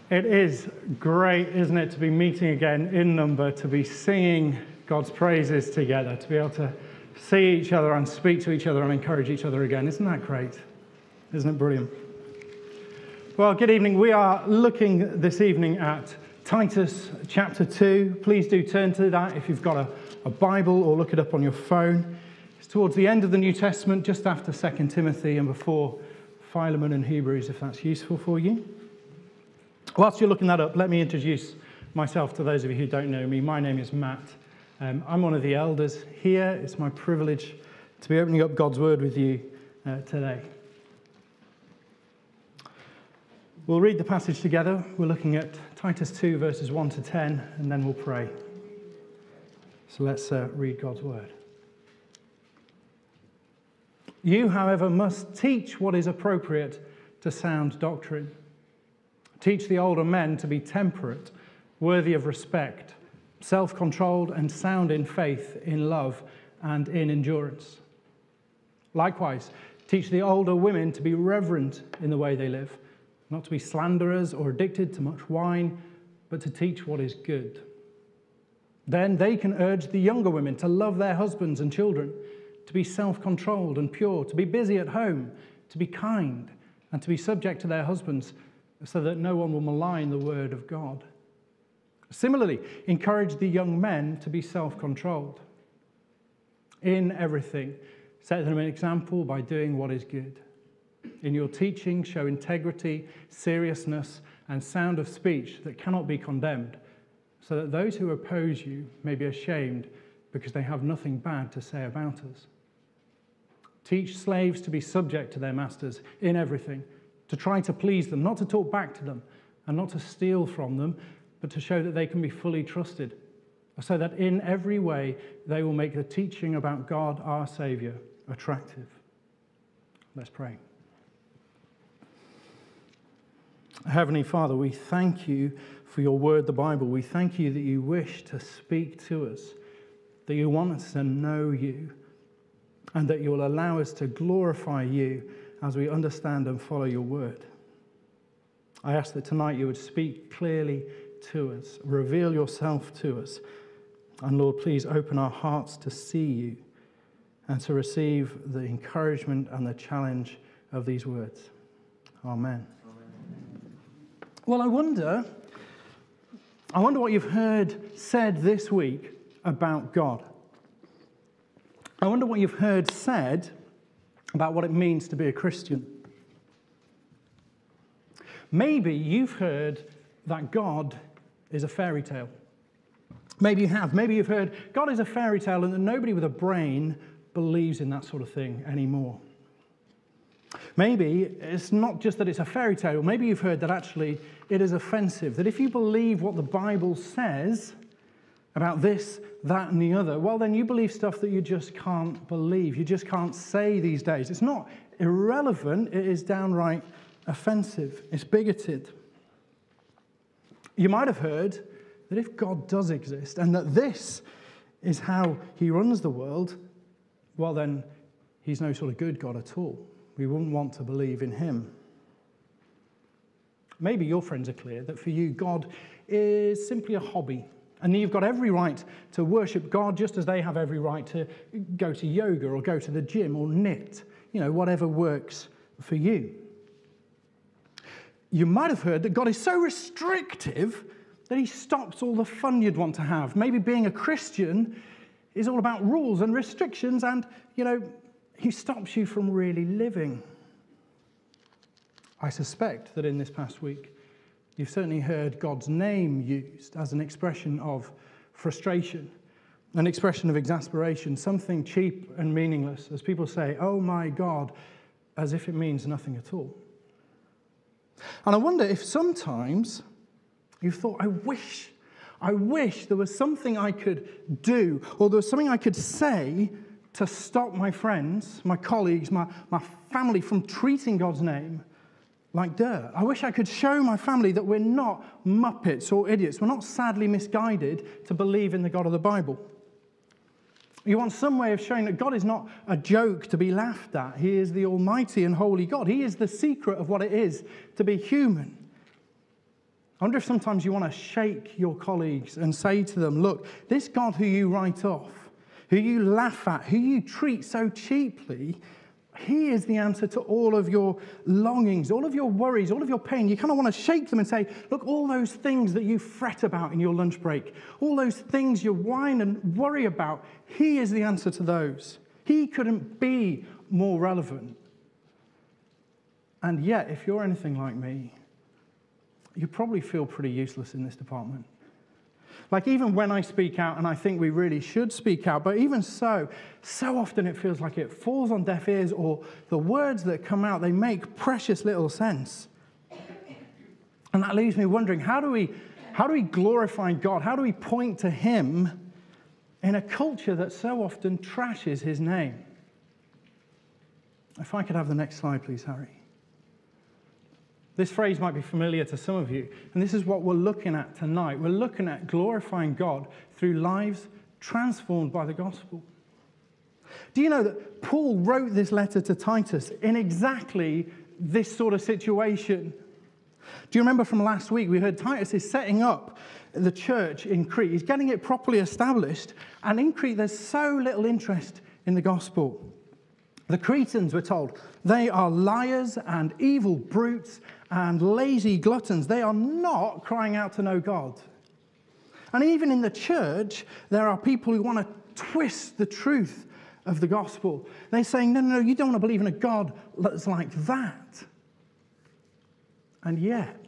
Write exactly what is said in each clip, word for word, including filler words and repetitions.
It is great, isn't it, to be meeting again in number, to be singing God's praises together, to be able to see each other and speak to each other and encourage each other again. Isn't that great? Isn't it brilliant? Well, good evening. We are looking this evening at Titus chapter two. Please do turn to that if you've got a, a Bible, or look it up on your phone. It's towards the end of the New Testament, just after Second Timothy and before Philemon and Hebrews, if that's useful for you. Whilst you're looking that up, let me introduce myself to those of you who don't know me. My name is Matt. Um, I'm one of the elders here. It's my privilege to be opening up God's Word with you uh, today. We'll read the passage together. We're looking at Titus two, verses one to ten, and then we'll pray. So let's uh, read God's Word. You, however, must teach what is appropriate to sound doctrine. Teach the older men to be temperate, worthy of respect, self-controlled and sound in faith, in love, and in endurance. Likewise, teach the older women to be reverent in the way they live, not to be slanderers or addicted to much wine, but to teach what is good. Then they can urge the younger women to love their husbands and children, to be self-controlled and pure, to be busy at home, to be kind, and to be subject to their husbands, so that no one will malign the word of God. Similarly, encourage the young men to be self-controlled. In everything, set them an example by doing what is good. In your teaching, show integrity, seriousness, and sound of speech that cannot be condemned, so that those who oppose you may be ashamed because they have nothing bad to say about us. Teach slaves to be subject to their masters in everything, to try to please them, not to talk back to them, and not to steal from them, but to show that they can be fully trusted, so that in every way they will make the teaching about God, our Saviour, attractive. Let's pray. Heavenly Father, we thank you for your word, the Bible. We thank you that you wish to speak to us, that you want us to know you, and that you will allow us to glorify you as we understand and follow your word. I ask that tonight you would speak clearly to us, reveal yourself to us, and Lord, please open our hearts to see you and to receive the encouragement and the challenge of these words. Amen. Amen. Well, I wonder, I wonder what you've heard said this week about God. I wonder what you've heard said about what it means to be a Christian. Maybe you've heard that God is a fairy tale. Maybe you have. Maybe you've heard God is a fairy tale and that nobody with a brain believes in that sort of thing anymore. Maybe it's not just that it's a fairy tale. Maybe you've heard that actually it is offensive, that if you believe what the Bible says about this, that, and the other, well, then you believe stuff that you just can't believe. You just can't say these days. It's not irrelevant. It is downright offensive. It's bigoted. You might have heard that if God does exist and that this is how he runs the world, well, then he's no sort of good God at all. We wouldn't want to believe in him. Maybe your friends are clear that for you, God is simply a hobby. And you've got every right to worship God just as they have every right to go to yoga or go to the gym or knit, you know, whatever works for you. You might have heard that God is so restrictive that he stops all the fun you'd want to have. Maybe being a Christian is all about rules and restrictions and, you know, he stops you from really living. I suspect that in this past week, you've certainly heard God's name used as an expression of frustration, an expression of exasperation, something cheap and meaningless, as people say, oh my God, as if it means nothing at all. And I wonder if sometimes you've thought, I wish, I wish there was something I could do, or there was something I could say to stop my friends, my colleagues, my, my family from treating God's name like dirt. I wish I could show my family that we're not muppets or idiots. We're not sadly misguided to believe in the God of the Bible. You want some way of showing that God is not a joke to be laughed at. He is the almighty and holy God. He is the secret of what it is to be human. I wonder if sometimes you want to shake your colleagues and say to them, look, this God who you write off, who you laugh at, who you treat so cheaply, he is the answer to all of your longings, all of your worries, all of your pain. You kind of want to shake them and say, look, all those things that you fret about in your lunch break, all those things you whine and worry about, he is the answer to those. He couldn't be more relevant. And yet, if you're anything like me, you probably feel pretty useless in this department. Like even when I speak out, and I think we really should speak out, but even so, so often it feels like it falls on deaf ears, or the words that come out, they make precious little sense. And that leaves me wondering, how do we, how do we glorify God? How do we point to him in a culture that so often trashes his name? If I could have the next slide, please, Harry. This phrase might be familiar to some of you, and this is what we're looking at tonight. We're looking at glorifying God through lives transformed by the gospel. Do you know that Paul wrote this letter to Titus in exactly this sort of situation? Do you remember from last week, we heard Titus is setting up the church in Crete. He's getting it properly established, and in Crete there's so little interest in the gospel. The Cretans, we're told, they are liars and evil brutes and lazy gluttons. They are not crying out to know God. And even in the church, there are people who want to twist the truth of the gospel. They're saying, no, no, no, you don't want to believe in a God that's like that. And yet,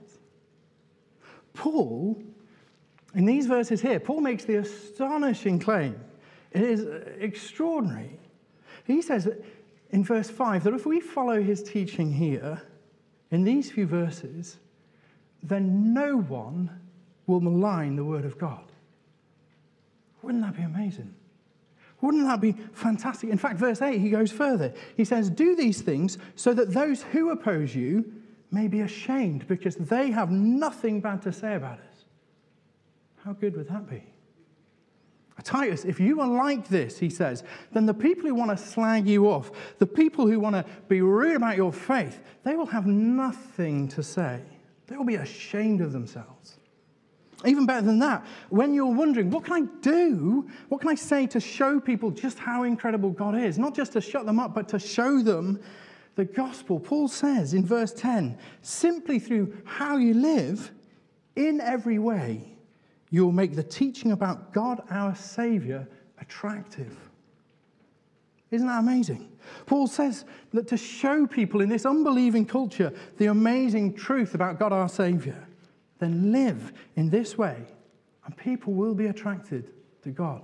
Paul, in these verses here, Paul makes the astonishing claim. It is extraordinary. He says that in verse five, that if we follow his teaching here, in these few verses, then no one will malign the word of God. Wouldn't that be amazing? Wouldn't that be fantastic? In fact, verse eight, he goes further. He says, do these things so that those who oppose you may be ashamed, because they have nothing bad to say about us. How good would that be? Titus, if you are like this, he says, then the people who want to slag you off, the people who want to be rude about your faith, they will have nothing to say. They will be ashamed of themselves. Even better than that, when you're wondering, what can I do? What can I say to show people just how incredible God is? Not just to shut them up, but to show them the gospel. Paul says in verse ten, simply through how you live, in every way, you'll make the teaching about God, our Savior, attractive. Isn't that amazing? Paul says that to show people in this unbelieving culture the amazing truth about God, our Savior, then live in this way, and people will be attracted to God.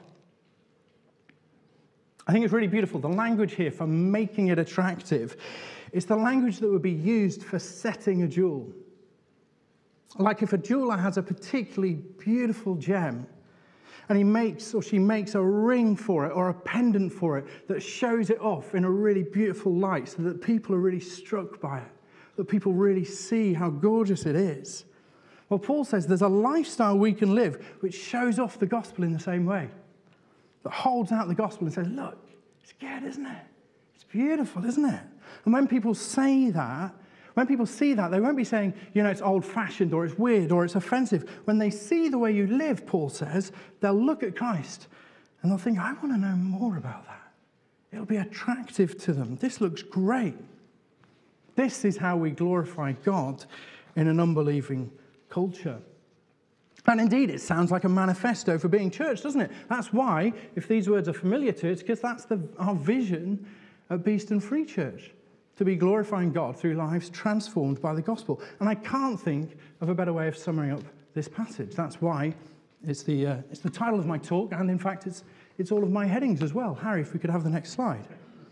I think it's really beautiful. The language here for making it attractive is the language that would be used for setting a jewel. Like if a jeweler has a particularly beautiful gem, and he makes or she makes a ring for it or a pendant for it that shows it off in a really beautiful light so that people are really struck by it, that people really see how gorgeous it is. Well, Paul says there's a lifestyle we can live which shows off the gospel in the same way, that holds out the gospel and says, look, it's good, isn't it? It's beautiful, isn't it? And when people say that, when people see that, they won't be saying, you know, it's old-fashioned or it's weird or it's offensive. When they see the way you live, Paul says, they'll look at Christ and they'll think, I want to know more about that. It'll be attractive to them. This looks great. This is how we glorify God in an unbelieving culture. And indeed, it sounds like a manifesto for being church, doesn't it? That's why, if these words are familiar to us, because that's the, our vision at Beeston Free Church. To be glorifying God through lives transformed by the gospel. And I can't think of a better way of summing up this passage. That's why it's the, uh, it's the title of my talk, and in fact, it's, it's all of my headings as well. Harry, if we could have the next slide.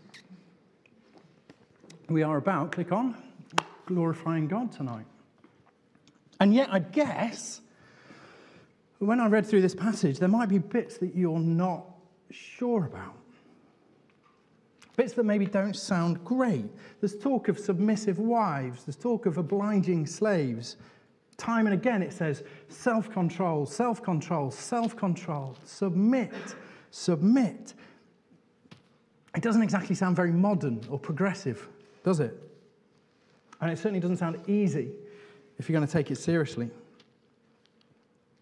We are about, click on, glorifying God tonight. And yet, I guess, when I read through this passage, there might be bits that you're not sure about. Bits that maybe don't sound great. There's talk of submissive wives. There's talk of obliging slaves. Time and again it says self-control, self-control, self-control. Submit, submit. It doesn't exactly sound very modern or progressive, does it? And it certainly doesn't sound easy if you're going to take it seriously.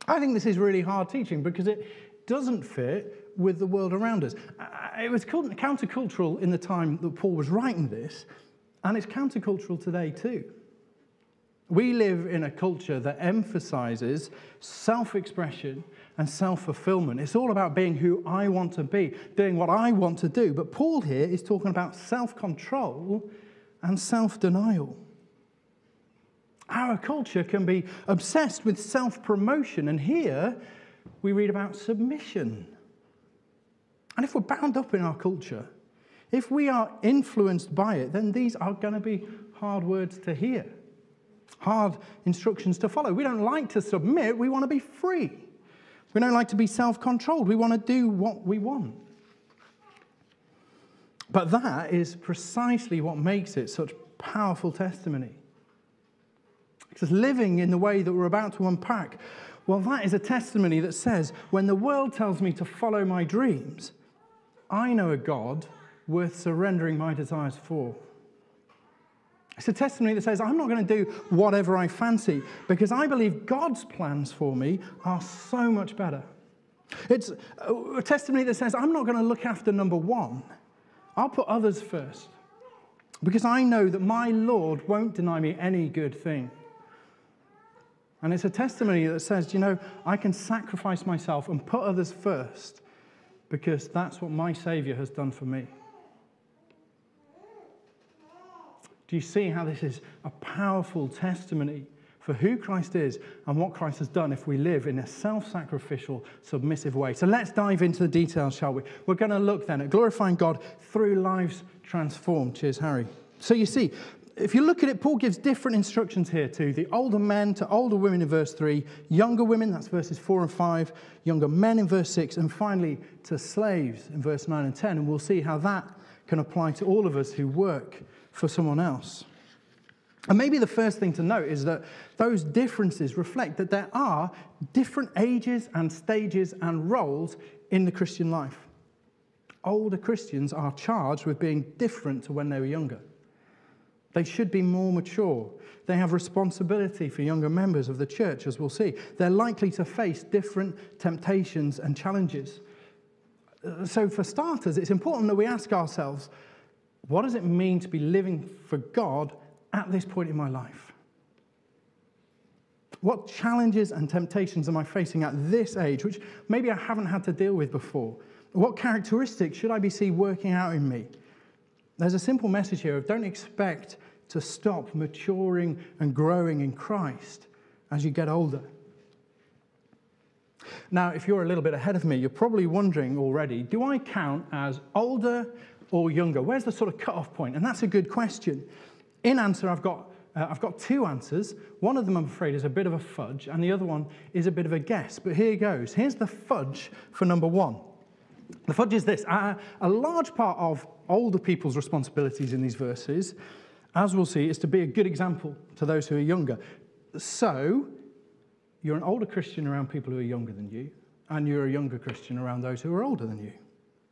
I think this is really hard teaching because it doesn't fit with the world around us. It was countercultural in the time that Paul was writing this, and it's countercultural today too. We live in a culture that emphasizes self-expression and self-fulfillment. It's all about being who I want to be, doing what I want to do. But Paul here is talking about self-control and self-denial. Our culture can be obsessed with self-promotion, and here we read about submission. And if we're bound up in our culture, if we are influenced by it, then these are going to be hard words to hear, hard instructions to follow. We don't like to submit, we want to be free. We don't like to be self-controlled, we want to do what we want. But that is precisely what makes it such powerful testimony. Because living in the way that we're about to unpack, well, that is a testimony that says, when the world tells me to follow my dreams, I know a God worth surrendering my desires for. It's a testimony that says, I'm not going to do whatever I fancy, because I believe God's plans for me are so much better. It's a testimony that says, I'm not going to look after number one. I'll put others first, because I know that my Lord won't deny me any good thing. And it's a testimony that says, you know, I can sacrifice myself and put others first because that's what my Savior has done for me. Do you see how this is a powerful testimony for who Christ is and what Christ has done if we live in a self-sacrificial, submissive way? So let's dive into the details, shall we? We're going to look then at glorifying God through lives transformed. Cheers, Harry. So you see, if you look at it, Paul gives different instructions here to the older men, to older women in verse three, younger women, that's verses four and five, younger men in verse six, and finally to slaves in verse nine and ten. And we'll see how that can apply to all of us who work for someone else. And maybe the first thing to note is that those differences reflect that there are different ages and stages and roles in the Christian life. Older Christians are charged with being different to when they were younger. They should be more mature. They have responsibility for younger members of the church, as we'll see. They're likely to face different temptations and challenges. So for starters, it's important that we ask ourselves, what does it mean to be living for God at this point in my life? What challenges and temptations am I facing at this age, which maybe I haven't had to deal with before? What characteristics should I be seeing working out in me? There's a simple message here of don't expect to stop maturing and growing in Christ as you get older. Now, if you're a little bit ahead of me, you're probably wondering already, do I count as older or younger? Where's the sort of cut-off point? And that's a good question. In answer, I've got, uh, I've got two answers. One of them, I'm afraid, is a bit of a fudge, and the other one is a bit of a guess. But here goes. Here's the fudge for number one. The fudge is this. Uh, a large part of older people's responsibilities in these verses, as we'll see, is to be a good example to those who are younger. So, you're an older Christian around people who are younger than you, and you're a younger Christian around those who are older than you.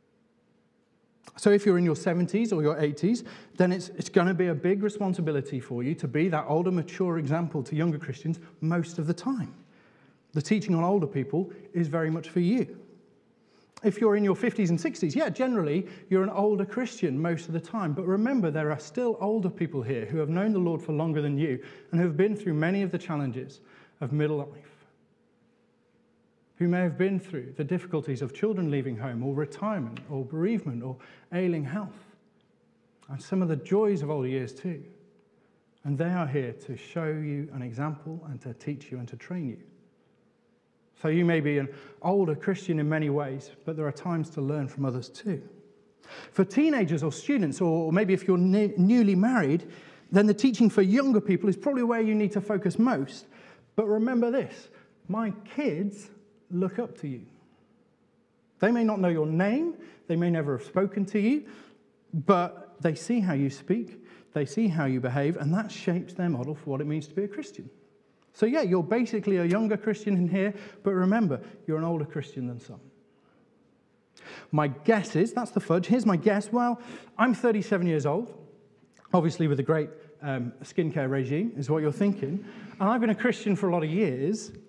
So if you're in your seventies or your eighties, then it's, it's going to be a big responsibility for you to be that older, mature example to younger Christians most of the time. The teaching on older people is very much for you. If you're in your fifties and sixties, yeah, generally, you're an older Christian most of the time. But remember, there are still older people here who have known the Lord for longer than you and who have been through many of the challenges of middle life, who may have been through the difficulties of children leaving home or retirement or bereavement or ailing health, and some of the joys of older years too. And they are here to show you an example and to teach you and to train you. So you may be an older Christian in many ways, but there are times to learn from others too. For teenagers or students, or maybe if you're ne- newly married, then the teaching for younger people is probably where you need to focus most. But remember this, my kids look up to you. They may not know your name, they may never have spoken to you, but they see how you speak, they see how you behave, and that shapes their model for what it means to be a Christian. So yeah, you're basically a younger Christian in here, but remember, you're an older Christian than some. My guess is, that's the fudge, here's my guess, well, I'm thirty-seven years old, obviously with a great um, skincare regime, is what you're thinking, and I've been a Christian for a lot of years,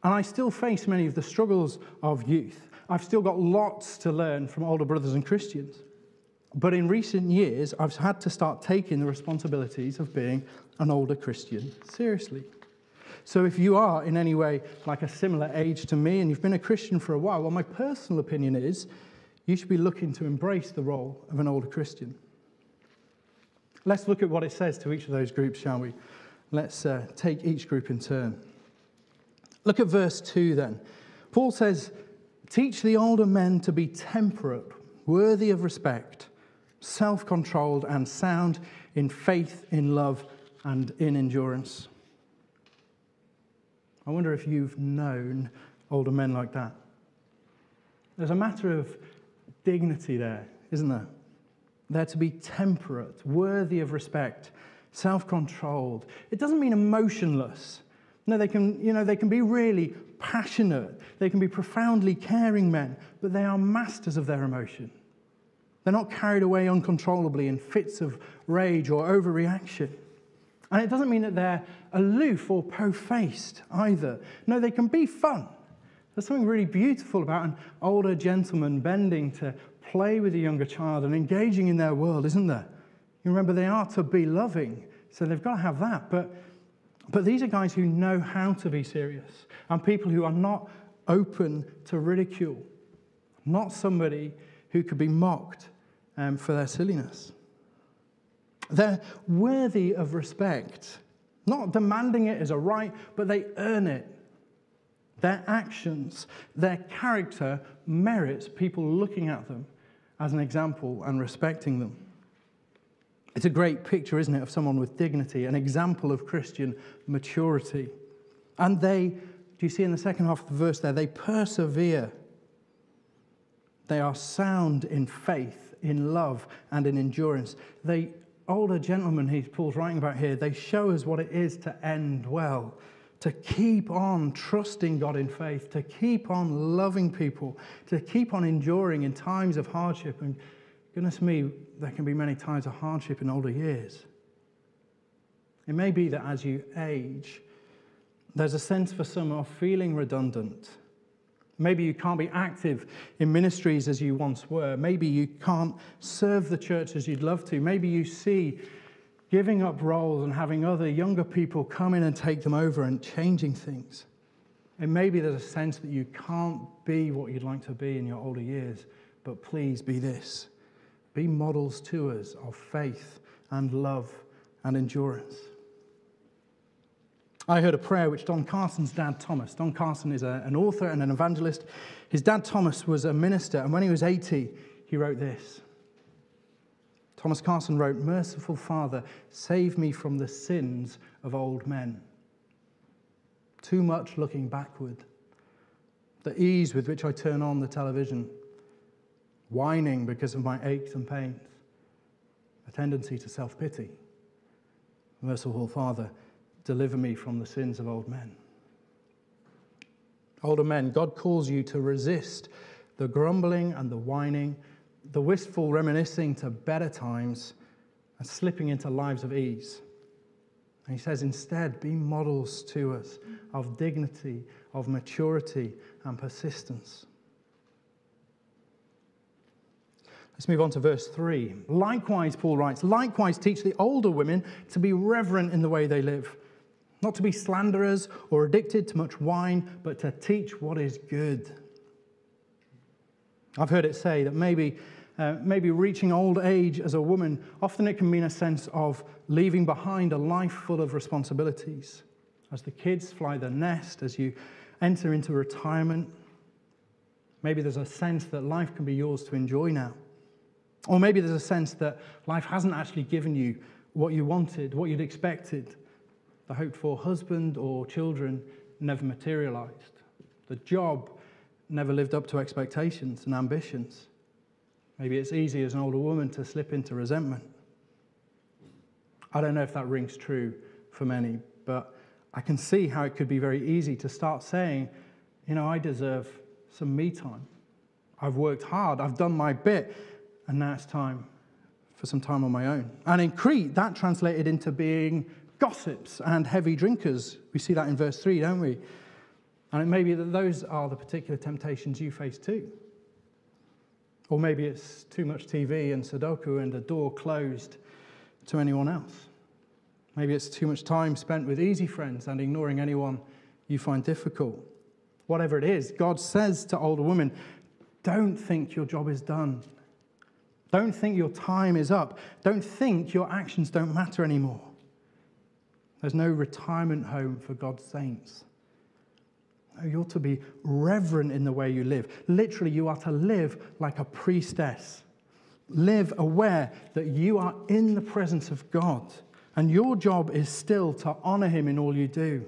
And I still face many of the struggles of youth. I've still got lots to learn from older brothers and Christians. But in recent years, I've had to start taking the responsibilities of being an older Christian seriously. So if you are in any way like a similar age to me and you've been a Christian for a while, well, my personal opinion is you should be looking to embrace the role of an older Christian. Let's look at what it says to each of those groups, shall we? Let's uh, take each group in turn. Look at verse two then. Paul says, teach the older men to be temperate, worthy of respect, self-controlled and sound in faith, in love, and in endurance. I wonder if you've known older men like that. There's a matter of dignity there, isn't there? They're to be temperate, worthy of respect, self-controlled. It doesn't mean emotionless. No, they can, you know, they can be really passionate. They can be profoundly caring men, but they are masters of their emotion. They're not carried away uncontrollably in fits of rage or overreaction. And it doesn't mean that they're aloof or po-faced either. No, they can be fun. There's something really beautiful about an older gentleman bending to play with a younger child and engaging in their world, isn't there? You remember, they are to be loving, so they've got to have that. But, but these are guys who know how to be serious, and people who are not open to ridicule, not somebody who could be mocked um, for their silliness. They're worthy of respect, not demanding it as a right, but they earn it. Their actions, their character merits people looking at them as an example and respecting them. It's a great picture, isn't it, of someone with dignity, an example of Christian maturity. And they, do you see in the second half of the verse there, they persevere. They are sound in faith, in love, and in endurance. They older gentlemen he Paul's writing about here, they show us what it is to end well, to keep on trusting God in faith, to keep on loving people, to keep on enduring in times of hardship. And goodness me, there can be many times of hardship in older years. It may be that as you age, there's a sense for some of feeling redundant. Maybe you can't be active in ministries as you once were. Maybe you can't serve the church as you'd love to. Maybe you see giving up roles and having other younger people come in and take them over and changing things. And maybe there's a sense that you can't be what you'd like to be in your older years, but please be this. Be models to us of faith and love and endurance. I heard a prayer which Don Carson's dad, Thomas, Don Carson is a, an author and an evangelist. His dad, Thomas, was a minister, and when he was eighty, he wrote this. Thomas Carson wrote, "Merciful Father, save me from the sins of old men. Too much looking backward. The ease with which I turn on the television. Whining because of my aches and pains. A tendency to self-pity. Merciful Father, deliver me from the sins of old men." Older men, God calls you to resist the grumbling and the whining, the wistful reminiscing to better times, and slipping into lives of ease. And he says, instead, be models to us of dignity, of maturity, and persistence. Let's move on to verse three. Likewise, Paul writes, likewise teach the older women to be reverent in the way they live, not to be slanderers or addicted to much wine, but to teach what is good. I've heard it say that maybe, uh, maybe reaching old age as a woman, often it can mean a sense of leaving behind a life full of responsibilities. As the kids fly the nest, as you enter into retirement, maybe there's a sense that life can be yours to enjoy now. Or maybe there's a sense that life hasn't actually given you what you wanted, what you'd expected. The hoped-for husband or children never materialized. The job never lived up to expectations and ambitions. Maybe it's easy as an older woman to slip into resentment. I don't know if that rings true for many, but I can see how it could be very easy to start saying, you know, I deserve some me time. I've worked hard, I've done my bit, and now it's time for some time on my own. And in Crete, that translated into being gossips and heavy drinkers. We see that in verse three, don't we? And it may be that those are the particular temptations you face too. Or maybe it's too much T V and Sudoku and a door closed to anyone else. Maybe it's too much time spent with easy friends and ignoring anyone you find difficult. Whatever it is, God says to older women, don't think your job is done. Don't think your time is up. Don't think your actions don't matter anymore. There's no retirement home for God's saints. No, you're to be reverent in the way you live. Literally, you are to live like a priestess. Live aware that you are in the presence of God, and your job is still to honor him in all you do.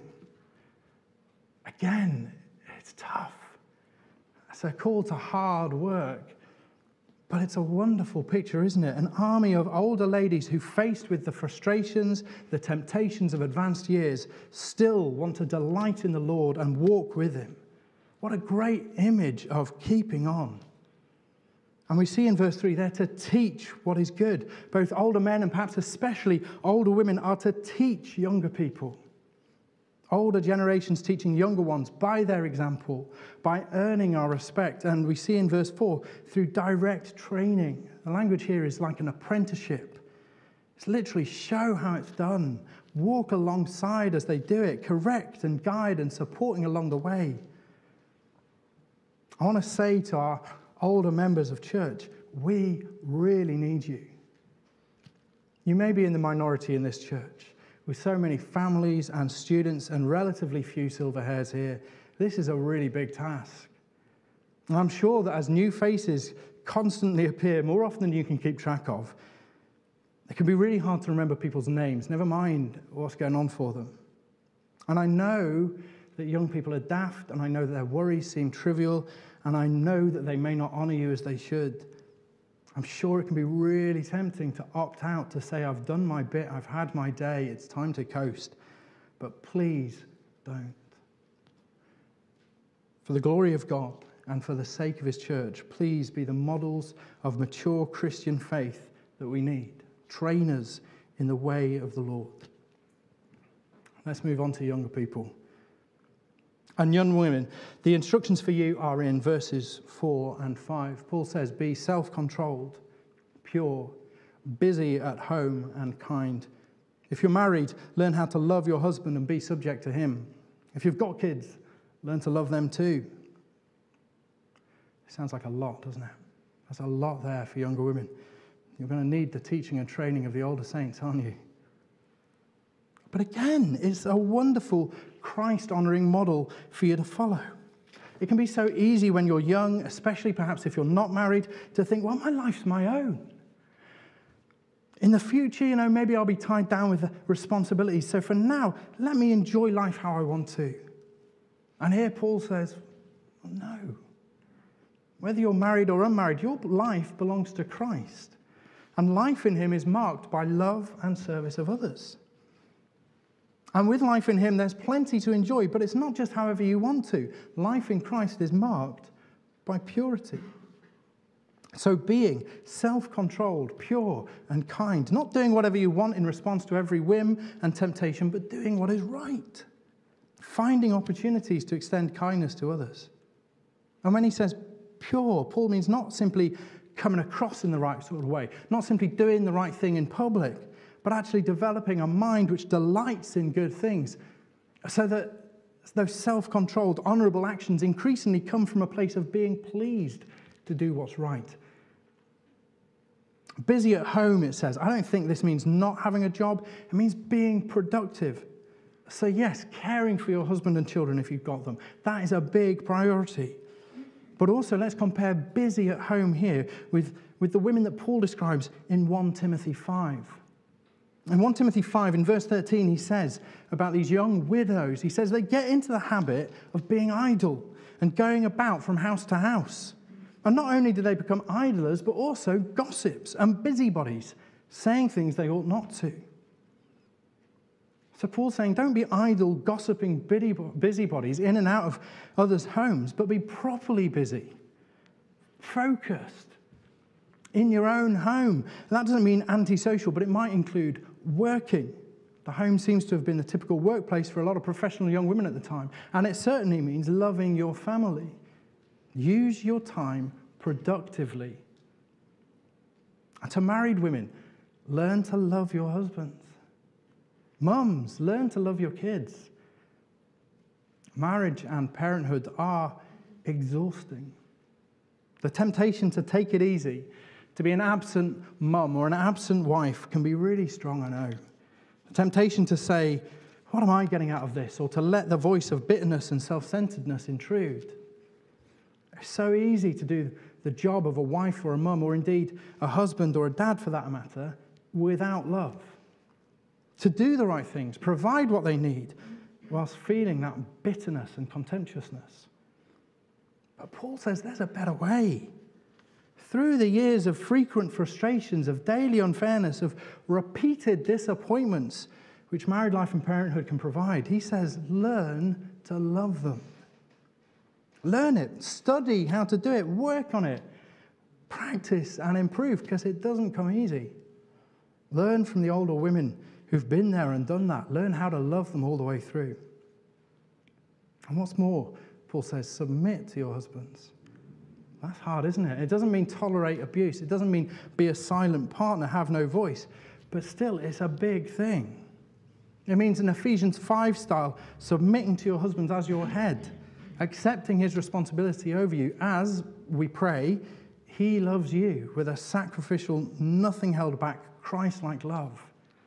Again, it's tough. It's a call to hard work. But it's a wonderful picture, isn't it? An army of older ladies who, faced with the frustrations, the temptations of advanced years, still want to delight in the Lord and walk with him. What a great image of keeping on. And we see in verse three, they're to teach what is good. Both older men and perhaps especially older women are to teach younger people. Older generations teaching younger ones by their example, by earning our respect. And we see in verse four, through direct training. The language here is like an apprenticeship. It's literally show how it's done. Walk alongside as they do it. Correct and guide and supporting along the way. I want to say to our older members of church, we really need you. You may be in the minority in this church. With so many families and students and relatively few silver hairs here, this is a really big task. And I'm sure that as new faces constantly appear, more often than you can keep track of, it can be really hard to remember people's names, never mind what's going on for them. And I know that young people are daft, and I know that their worries seem trivial, and I know that they may not honor you as they should. I'm sure it can be really tempting to opt out, to say, I've done my bit, I've had my day, it's time to coast. But please don't. For the glory of God and for the sake of his church, please be the models of mature Christian faith that we need. Trainers in the way of the Lord. Let's move on to younger people. And young women, the instructions for you are in verses four and five. Paul says, be self-controlled, pure, busy at home and kind. If you're married, learn how to love your husband and be subject to him. If you've got kids, learn to love them too. It sounds like a lot, doesn't it? There's a lot there for younger women. You're going to need the teaching and training of the older saints, aren't you? But again, it's a wonderful Christ-honoring model for you to follow. It can be so easy when you're young, especially perhaps if you're not married, to think, well, my life's my own. In the future, you know, maybe I'll be tied down with responsibilities. So for now, let me enjoy life how I want to. And here Paul says, well, no. Whether you're married or unmarried, your life belongs to Christ. And life in him is marked by love and service of others. And with life in him, there's plenty to enjoy, but it's not just however you want to. Life in Christ is marked by purity. So being self-controlled, pure, and kind, not doing whatever you want in response to every whim and temptation, but doing what is right. Finding opportunities to extend kindness to others. And when he says pure, Paul means not simply coming across in the right sort of way, not simply doing the right thing in public, but actually developing a mind which delights in good things, so that those self-controlled, honourable actions increasingly come from a place of being pleased to do what's right. Busy at home, it says. I don't think this means not having a job. It means being productive. So yes, caring for your husband and children if you've got them. That is a big priority. But also let's compare busy at home here with, with the women that Paul describes in First Timothy five. In First Timothy five, in verse thirteen, he says about these young widows, he says they get into the habit of being idle and going about from house to house. And not only do they become idlers, but also gossips and busybodies, saying things they ought not to. So Paul's saying, don't be idle, gossiping busybodies in and out of others' homes, but be properly busy, focused, in your own home. That doesn't mean antisocial, but it might include working, The home seems to have been the typical workplace for a lot of professional young women at the time, and it certainly means loving your family. Use your time productively. And to married women, learn to love your husbands. Mums, learn to love your kids. Marriage and parenthood are exhausting. The temptation to take it easy, to be an absent mum or an absent wife, can be really strong, I know. The temptation to say, what am I getting out of this? Or to let the voice of bitterness and self-centeredness intrude. It's so easy to do the job of a wife or a mum, or indeed a husband or a dad for that matter, without love. To do the right things, provide what they need, whilst feeling that bitterness and contemptuousness. But Paul says there's a better way. Through the years of frequent frustrations, of daily unfairness, of repeated disappointments, which married life and parenthood can provide, he says, learn to love them. Learn it, study how to do it, work on it, practice and improve, because it doesn't come easy. Learn from the older women who've been there and done that. Learn how to love them all the way through. And what's more, Paul says, submit to your husbands. That's hard, isn't it? It doesn't mean tolerate abuse. It doesn't mean be a silent partner, have no voice. But still, it's a big thing. It means in Ephesians five style, submitting to your husbands as your head, accepting his responsibility over you as, we pray, he loves you with a sacrificial, nothing held back, Christ-like love.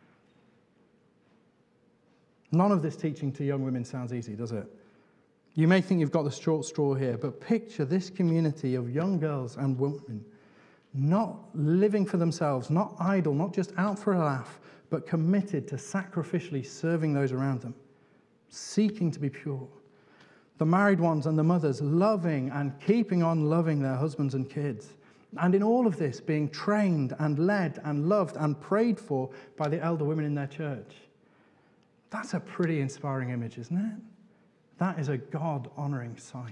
None of this teaching to young women sounds easy, does it? You may think you've got the short straw here, but picture this community of young girls and women not living for themselves, not idle, not just out for a laugh, but committed to sacrificially serving those around them, seeking to be pure. The married ones and the mothers loving and keeping on loving their husbands and kids. And in all of this, being trained and led and loved and prayed for by the elder women in their church. That's a pretty inspiring image, isn't it? That is a God-honoring sight.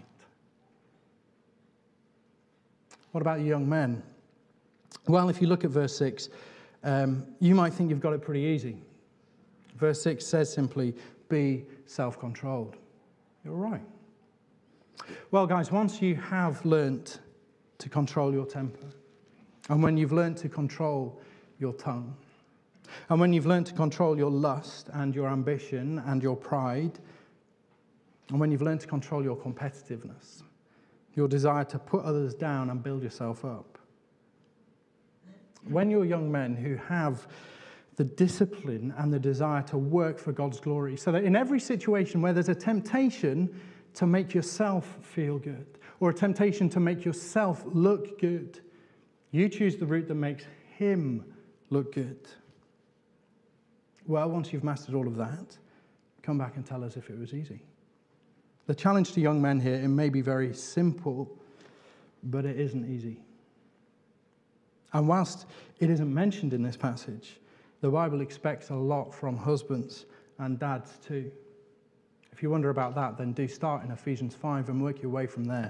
What about you young men? Well, if you look at verse six, um, you might think you've got it pretty easy. Verse six says simply, be self-controlled. You're right. Well, guys, once you have learnt to control your temper, and when you've learnt to control your tongue, and when you've learnt to control your lust and your ambition and your pride, and when you've learned to control your competitiveness, your desire to put others down and build yourself up, when you're young men who have the discipline and the desire to work for God's glory, so that in every situation where there's a temptation to make yourself feel good, or a temptation to make yourself look good, you choose the route that makes him look good. Well, once you've mastered all of that, come back and tell us if it was easy. The challenge to young men here, it may be very simple, but it isn't easy. And whilst it isn't mentioned in this passage, the Bible expects a lot from husbands and dads too. If you wonder about that, then do start in Ephesians five and work your way from there.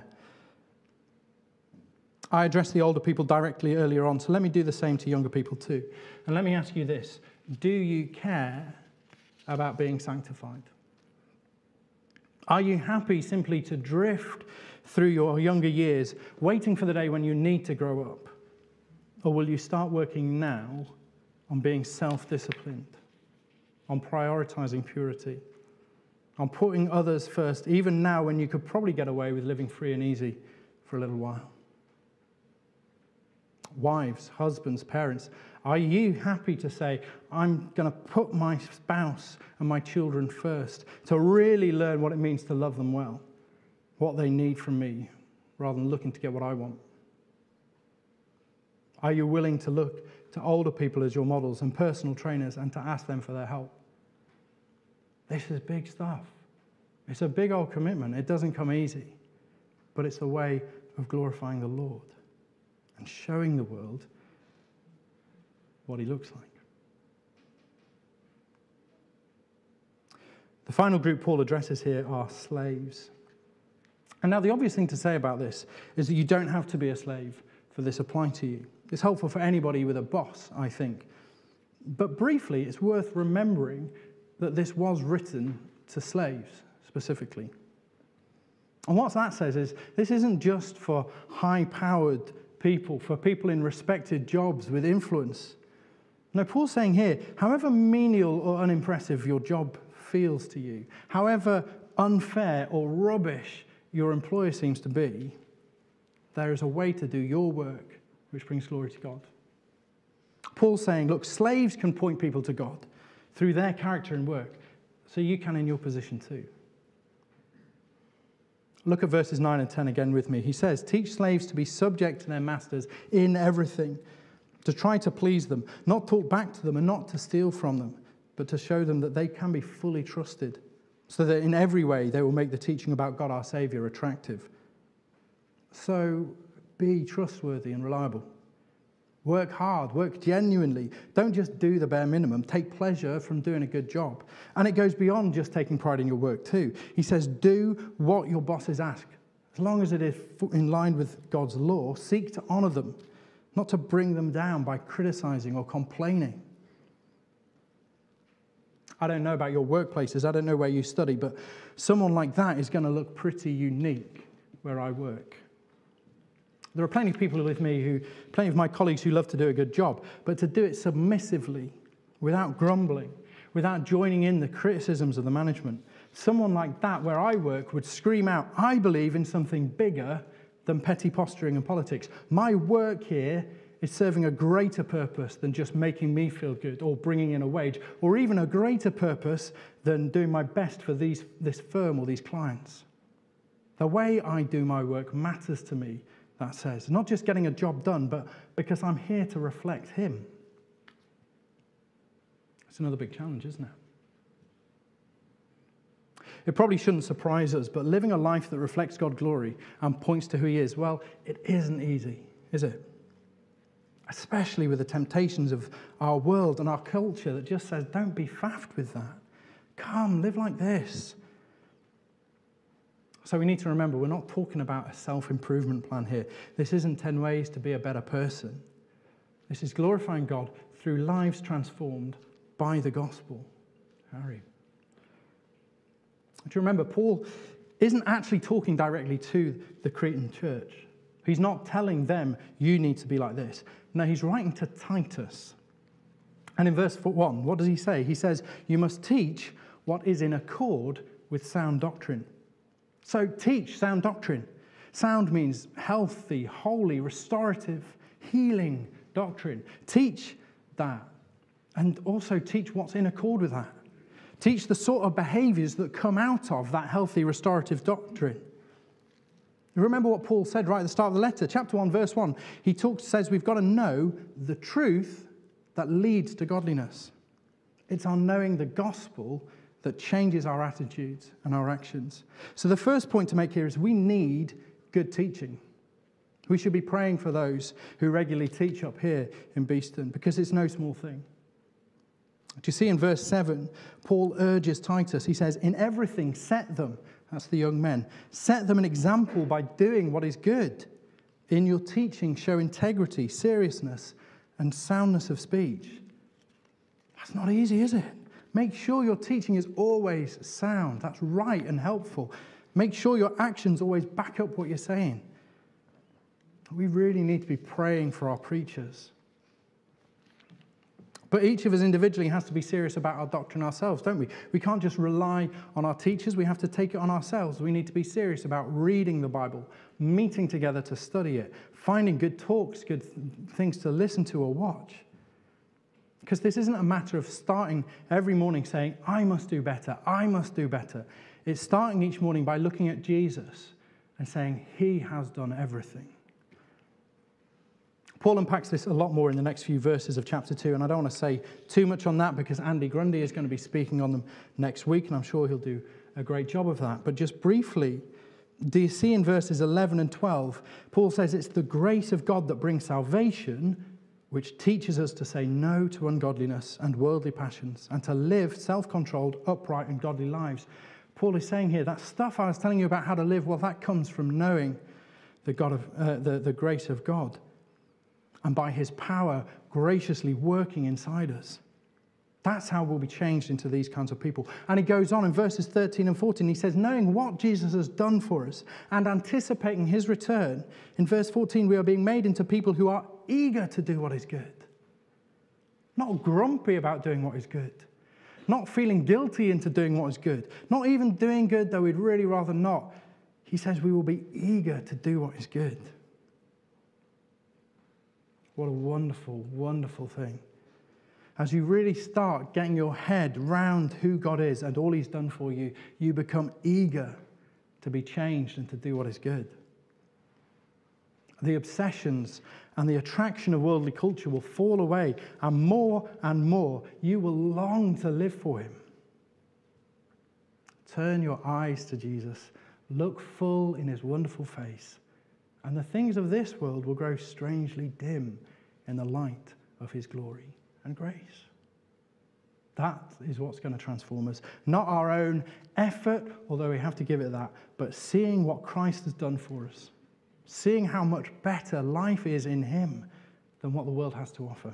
I addressed the older people directly earlier on, so let me do the same to younger people too. And let me ask you this. Do you care about being sanctified? Are you happy simply to drift through your younger years, waiting for the day when you need to grow up? Or will you start working now on being self-disciplined, on prioritizing purity, on putting others first, even now when you could probably get away with living free and easy for a little while? Wives, husbands, parents, are you happy to say, I'm going to put my spouse and my children first, to really learn what it means to love them well, what they need from me, rather than looking to get what I want? Are you willing to look to older people as your models and personal trainers and to ask them for their help? This is big stuff. It's a big old commitment. It doesn't come easy, but it's a way of glorifying the Lord and showing the world what he looks like. The final group Paul addresses here are slaves. And now the obvious thing to say about this is that you don't have to be a slave for this applying to you. It's helpful for anybody with a boss, I think. But briefly, it's worth remembering that this was written to slaves specifically. And what that says is this isn't just for high-powered people, for people in respected jobs with influence. No, Paul's saying here, however menial or unimpressive your job feels to you, however unfair or rubbish your employer seems to be, there is a way to do your work which brings glory to God. Paul's saying, look, slaves can point people to God through their character and work, so you can in your position too. Look at verses nine and ten again with me. He says, teach slaves to be subject to their masters in everything, to try to please them, not talk back to them and not to steal from them, but to show them that they can be fully trusted, so that in every way they will make the teaching about God our Saviour attractive. So be trustworthy and reliable. Work hard, work genuinely. Don't just do the bare minimum. Take pleasure from doing a good job. And it goes beyond just taking pride in your work too. He says, do what your bosses ask. As long as it is in line with God's law, seek to honour them, not to bring them down by criticising or complaining. I don't know about your workplaces. I don't know where you study, but someone like that is going to look pretty unique where I work. There are plenty of people with me who, plenty of my colleagues who love to do a good job, but to do it submissively, without grumbling, without joining in the criticisms of the management. Someone like that where I work would scream out, I believe in something bigger than petty posturing and politics. My work here is serving a greater purpose than just making me feel good or bringing in a wage, or even a greater purpose than doing my best for these, this firm or these clients. The way I do my work matters to me, that says. Not just getting a job done, but because I'm here to reflect him. It's another big challenge, isn't it? It probably shouldn't surprise us, but living a life that reflects God's glory and points to who he is, well, it isn't easy, is it? Especially with the temptations of our world and our culture that just says, don't be faffed with that. Come, live like this. So we need to remember, we're not talking about a self-improvement plan here. This isn't ten ways to be a better person. This is glorifying God through lives transformed by the gospel. Harry. Do you remember, Paul isn't actually talking directly to the Cretan church. He's not telling them, you need to be like this. No, he's writing to Titus. And in verse one, what does he say? He says, you must teach what is in accord with sound doctrine. So teach sound doctrine. Sound means healthy, holy, restorative, healing doctrine. Teach that. And also teach what's in accord with that. Teach the sort of behaviours that come out of that healthy, restorative doctrine. Remember what Paul said right at the start of the letter. Chapter one, verse one. He talks, says we've got to know the truth that leads to godliness. It's our knowing the gospel that changes our attitudes and our actions. So the first point to make here is we need good teaching. We should be praying for those who regularly teach up here in Beeston, because it's no small thing. Do you see in verse seven, Paul urges Titus, he says, in everything set them, that's the young men, set them an example by doing what is good. In your teaching show integrity, seriousness, and soundness of speech. That's not easy, is it? Make sure your teaching is always sound. That's right and helpful. Make sure your actions always back up what you're saying. We really need to be praying for our preachers. But each of us individually has to be serious about our doctrine ourselves, don't we? We can't just rely on our teachers. We have to take it on ourselves. We need to be serious about reading the Bible, meeting together to study it, finding good talks, good th- things to listen to or watch. Because this isn't a matter of starting every morning saying, I must do better, I must do better. It's starting each morning by looking at Jesus and saying, he has done everything. Paul unpacks this a lot more in the next few verses of chapter two, and I don't want to say too much on that because Andy Grundy is going to be speaking on them next week, and I'm sure he'll do a great job of that. But just briefly, do you see in verses eleven and twelve, Paul says it's the grace of God that brings salvation, which teaches us to say no to ungodliness and worldly passions and to live self-controlled, upright and godly lives. Paul is saying here, that stuff I was telling you about how to live, well, that comes from knowing the, God of, uh, the, the grace of God and by his power graciously working inside us. That's how we'll be changed into these kinds of people. And he goes on in verses thirteen and fourteen. He says, knowing what Jesus has done for us and anticipating his return, in verse fourteen, we are being made into people who are eager to do what is good. Not grumpy about doing what is good. Not feeling guilty into doing what is good. Not even doing good, though we'd really rather not. He says we will be eager to do what is good. What a wonderful, wonderful thing. As you really start getting your head round who God is and all he's done for you, you become eager to be changed and to do what is good. The obsessions and the attraction of worldly culture will fall away, and more and more you will long to live for him. Turn your eyes to Jesus. Look full in his wonderful face, and the things of this world will grow strangely dim in the light of his glory and grace. That is what's going to transform us. Not our own effort, although we have to give it that, but seeing what Christ has done for us. Seeing how much better life is in him than what the world has to offer.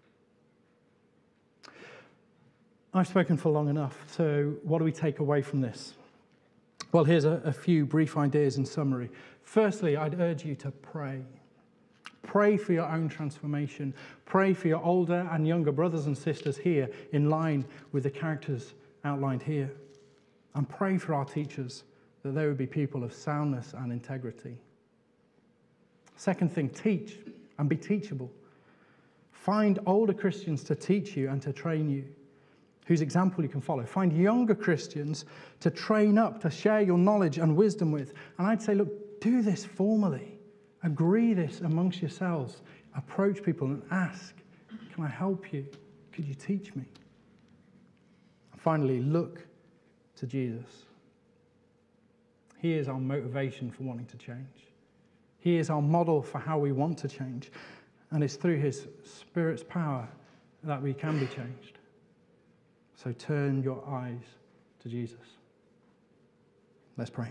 I've spoken for long enough, so what do we take away from this? Well, here's a, a few brief ideas in summary. Firstly, I'd urge you to pray. Pray for your own transformation. Pray for your older and younger brothers and sisters here in line with the characters outlined here. And pray for our teachers that they would be people of soundness and integrity. Second thing, teach and be teachable. Find older Christians to teach you and to train you, whose example you can follow. Find younger Christians to train up, to share your knowledge and wisdom with. And I'd say, look, do this formally. Agree this amongst yourselves. Approach people and ask, can I help you? Could you teach me? And finally, look to Jesus. He is our motivation for wanting to change. He is our model for how we want to change. And it's through his Spirit's power that we can be changed. So turn your eyes to Jesus. Let's pray.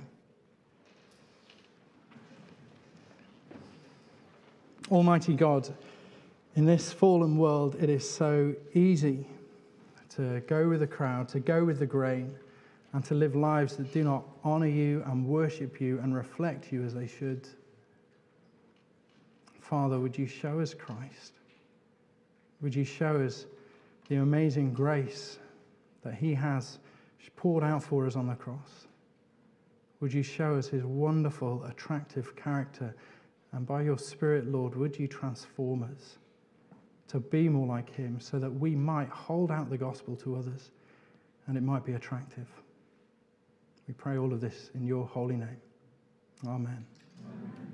Almighty God, in this fallen world, it is so easy to go with the crowd, to go with the grain, and to live lives that do not honor you and worship you and reflect you as they should. Father, would you show us Christ? Would you show us the amazing grace that he has poured out for us on the cross? Would you show us his wonderful, attractive character? And by your Spirit, Lord, would you transform us to be more like him so that we might hold out the gospel to others and it might be attractive? We pray all of this in your holy name. Amen. Amen.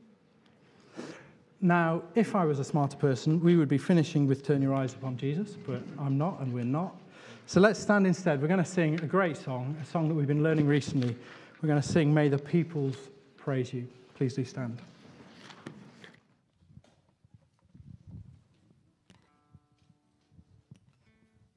Now, if I was a smarter person, we would be finishing with Turn Your Eyes Upon Jesus, but I'm not and we're not. So let's stand instead. We're going to sing a great song, a song that we've been learning recently. We're going to sing, May the Peoples Praise You. Please do stand.